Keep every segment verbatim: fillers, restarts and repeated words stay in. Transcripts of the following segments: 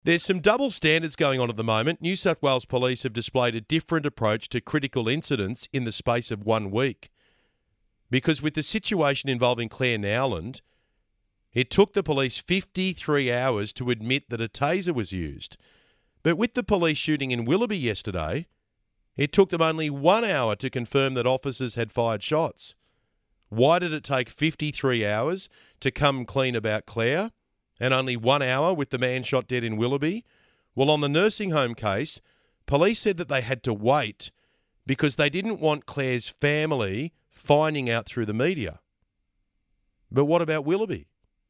There's some double standards going on at the moment. New South Wales Police have displayed a different approach to critical incidents in the space of one week. Because with the situation involving Claire Nowland, it took the police fifty-three hours to admit that a taser was used. But with the police shooting in Willoughby yesterday, it took them only one hour to confirm that officers had fired shots. Why did it take fifty-three hours to come clean about Claire and only one hour with the man shot dead in Willoughby? Well, on the nursing home case, police said that they had to wait because they didn't want Claire's family finding out through the media. But what about Willoughby?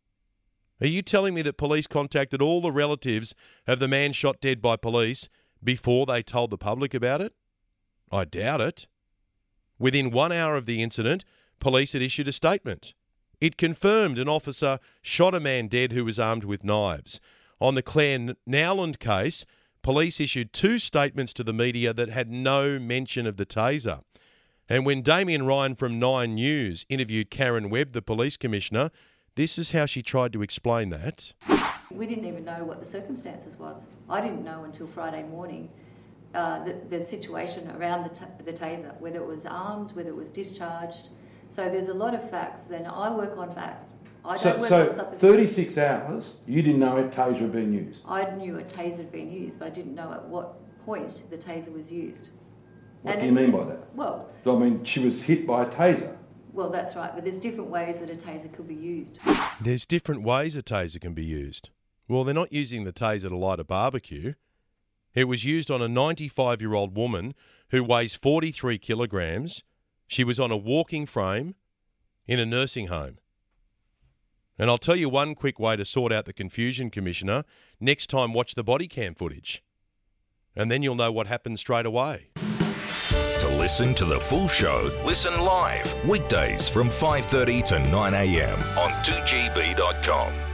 Are you telling me that police contacted all the relatives of the man shot dead by police before they told the public about it? I doubt it. Within one hour of the incident, police had issued a statement. It confirmed an officer shot a man dead who was armed with knives. On the Claire Nowland case, police issued two statements to the media that had no mention of the taser. And when Damien Ryan from Nine News interviewed Karen Webb, the police commissioner, this is how she tried to explain that. We didn't even know what the circumstances was. I didn't know until Friday morning uh, the, the situation around the, t- the taser, whether it was armed, whether it was discharged. So there's a lot of facts. Then I work on facts. I don't so work so on suppositions. thirty-six hours, you didn't know a taser had been used? I knew a taser had been used, but I didn't know at what point the taser was used. What and do you mean by that? Well, I mean, she was hit by a taser. Well, that's right, but there's different ways that a taser could be used. There's different ways a taser can be used. Well, they're not using the taser to light a barbecue. It was used on a ninety-five-year-old woman who weighs forty-three kilograms. She was on a walking frame in a nursing home. And I'll tell you one quick way to sort out the confusion, Commissioner. Next time, watch the body cam footage. And then you'll know what happened straight away. To listen to the full show, listen live weekdays from five thirty to nine a m on two G B dot com.